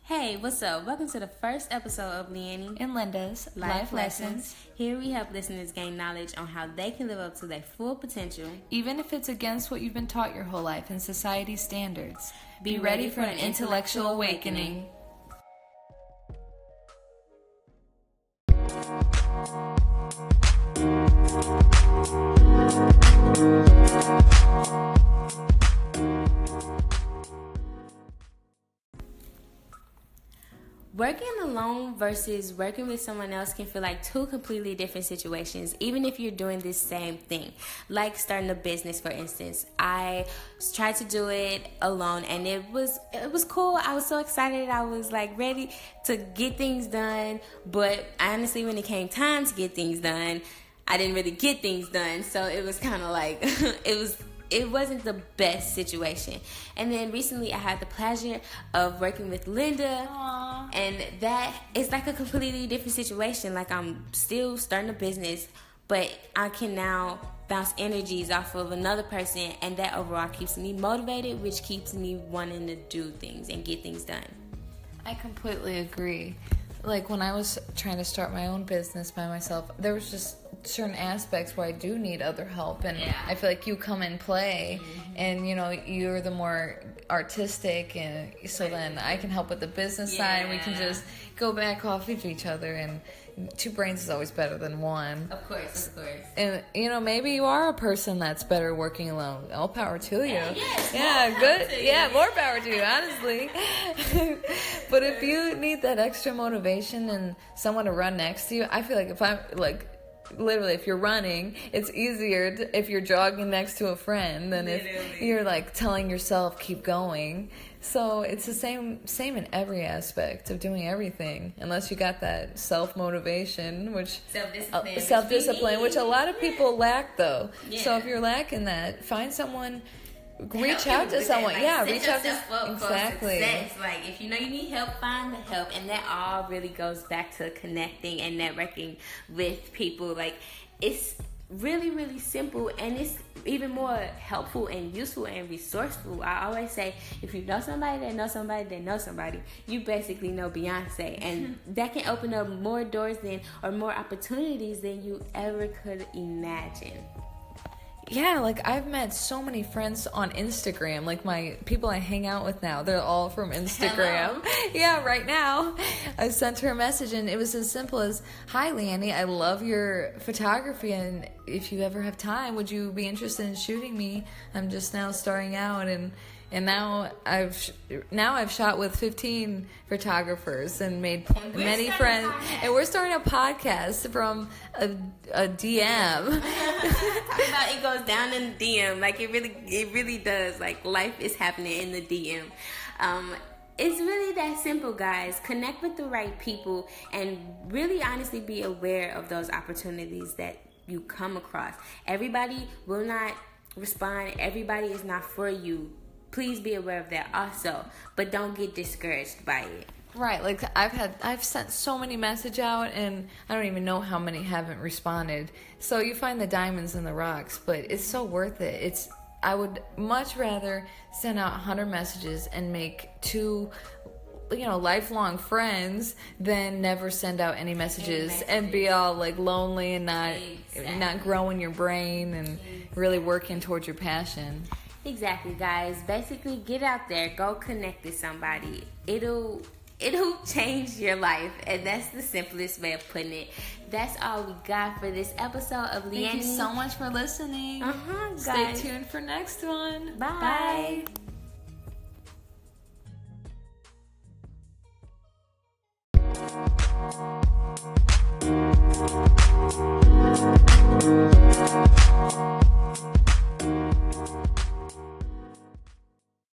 Hey, what's up? Welcome to the first episode of Leanne and Linda's Life Lessons. Here we help listeners gain knowledge on how they can live up to their full potential, even if it's against what you've been taught your whole life and society's standards. Be ready for an intellectual awakening. Working alone versus working with someone else can feel like two completely different situations, even if you're doing the same thing. Like starting a business, for instance. I tried to do it alone, and it was cool. I was so excited. I was like ready to get things done, but honestly, when it came time to get things done, I didn't really get things done. So it was kind of like it wasn't the best situation. And then recently I had the pleasure of working with Linda. Aww. And that is like a completely different situation. Like, I'm still starting a business, but I can now bounce energies off of another person, and that overall keeps me motivated, which keeps me wanting to do things and get things done. I completely agree. Like, when I was trying to start my own business by myself, there was just certain aspects where I do need other help, and I feel like you come and play, and you're the more artistic, and so then I can help with the business side, and we can just go back off of each other, and two brains is always better than one. Of course. And maybe you are a person that's better working alone. All power to you. Yes, good. More power to you, honestly. But if you need that extra motivation and someone to run next to you, I feel like if I'm literally, if you're running, it's easier if you're jogging next to a friend than if you're telling yourself keep going. So it's the same in every aspect of doing everything, unless you got that self-motivation, which self-discipline, which a lot of people lack though. So if you're lacking that, find someone. Reach out to someone. Reach out to exactly. Like, if you need help, find the help, and that all really goes back to connecting and networking with people. Like, it's really, really simple, and it's even more helpful and useful and resourceful. I always say, if you know somebody that knows somebody that knows somebody, you basically know Beyonce, and that can open up more doors or more opportunities than you ever could imagine. Yeah, I've met so many friends on Instagram. My people I hang out with now, they're all from Instagram. Hello. Yeah, right now. I sent her a message, and it was as simple as, "Hi, Leanne, I love your photography, and if you ever have time, would you be interested in shooting me? I'm just now starting out, and now I've shot with 15 photographers and made many friends. And we're starting a podcast from a DM. Talking about it goes down in the DM. It really does. Life is happening in the DM. It's really that simple, guys. Connect with the right people and really honestly be aware of those opportunities that you come across. Everybody will not respond. Everybody is not for you. Please be aware of that also, but don't get discouraged by it. Right, I've sent so many messages out, and I don't even know how many haven't responded. So you find the diamonds in the rocks, but it's so worth it. I would much rather send out 100 messages and make 2 lifelong friends than never send out any messages and be all lonely and not growing your brain and really working towards your passion. Exactly, guys. Basically, get out there, go connect with somebody. It'll change your life, and that's the simplest way of putting it. That's all we got for this episode of Leanne. Thank you so much for listening. Guys. Stay tuned for next one. Bye.